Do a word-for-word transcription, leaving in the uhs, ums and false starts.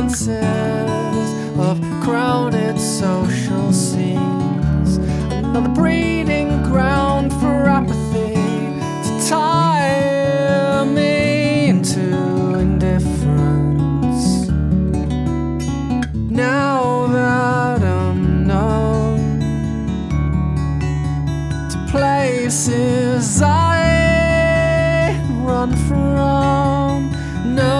chances of crowded social scenes, another breeding ground for apathy to tie me into indifference. Now that I'm known to places I run from, no